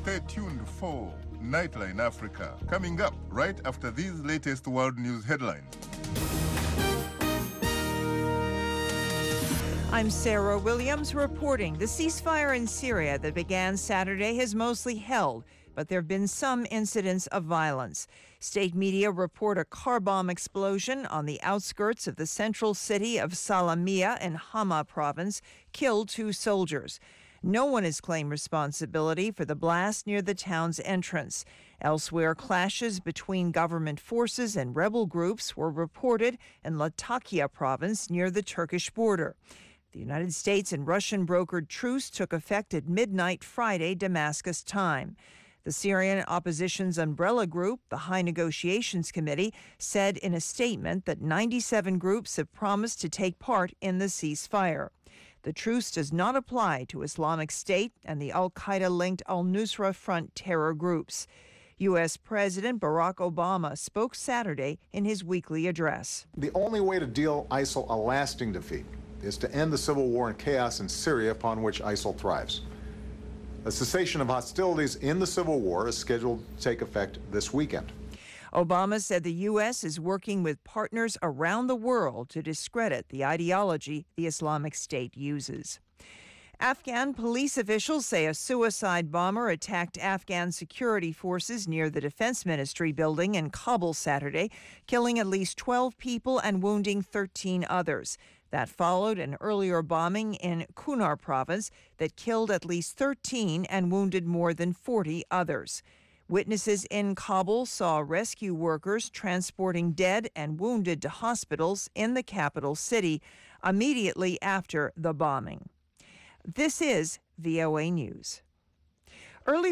Stay tuned for Nightline Africa, coming up right after these latest world news headlines. I'm Sarah Williams reporting. The ceasefire in Syria that began Saturday has mostly held, but there have been some incidents of violence. State media report a car bomb explosion on the outskirts of the central city of Salamiyah in Hama province killed 2 soldiers. No one has claimed responsibility for the blast near the town's entrance. Elsewhere, clashes between government forces and rebel groups were reported in Latakia province near the Turkish border. The United States and Russian brokered truce took effect at midnight Friday, Damascus time. The Syrian opposition's umbrella group, the High Negotiations Committee, said in a statement that 97 groups have promised to take part in the ceasefire. The truce does not apply to Islamic State and the al-Qaeda-linked al-Nusra Front terror groups. U.S. President Barack Obama spoke Saturday in his weekly address. The only way to deal ISIL a lasting defeat is to end the civil war and chaos in Syria upon which ISIL thrives. A cessation of hostilities in the civil war is scheduled to take effect this weekend. Obama said the U.S. is working with partners around the world to discredit the ideology the Islamic State uses. Afghan police officials say a suicide bomber attacked Afghan security forces near the Defense Ministry building in Kabul Saturday, killing at least 12 people and wounding 13 others. That followed an earlier bombing in Kunar province that killed at least 13 and wounded more than 40 others. Witnesses in Kabul saw rescue workers transporting dead and wounded to hospitals in the capital city immediately after the bombing. This is VOA News. Early